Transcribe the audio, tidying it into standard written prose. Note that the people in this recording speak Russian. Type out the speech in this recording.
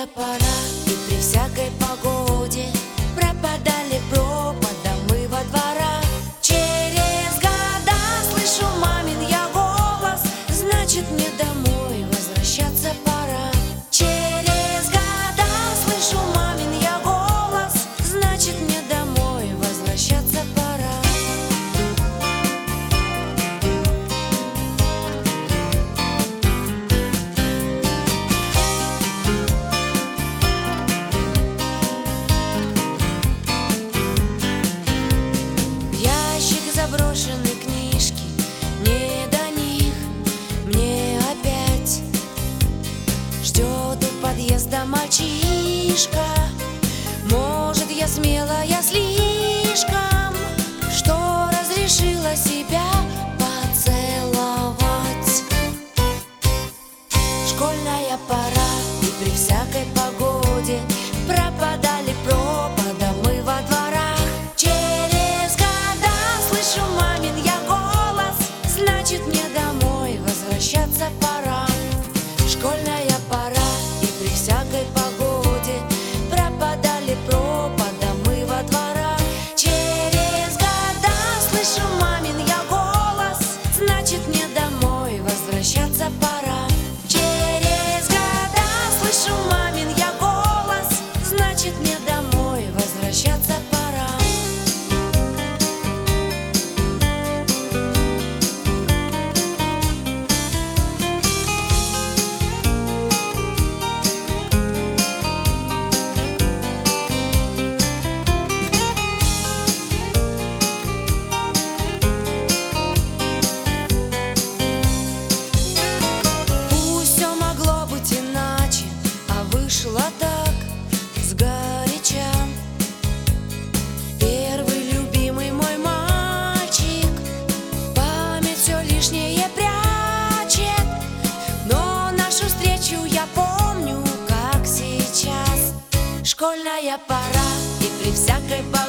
Школьная пора, и при всякой погоде пропадали пропадом мы во дворах. Через года слышу мамин я голос, значит мне домой возвращаться пора. Через года слышу мамин я голос, значит мне домой возвращаться пора. Заброшенные книжки, не до них мне опять. Ждет у подъезда мальчишка. Может, я смелая слишком, что разрешила себя поцеловать. Школьная пора, и при всякой погоде пропадали пропадом мы во дворах. Слышу мамин я голос, значит мне домой возвращаться пора. Школьная пора, и при всякой погоде пропадали пропадом мы во дворах. Через года слышу мамин я голос, значит мне домой возвращаться пора. Через года слышу мамин я голос, значит мне домой возвращаться пора. Вышло так сгоряча. Первый любимый мой мальчик память все лишнее прячет, но нашу встречу я помню, как сейчас. Школьная пора, и при всякой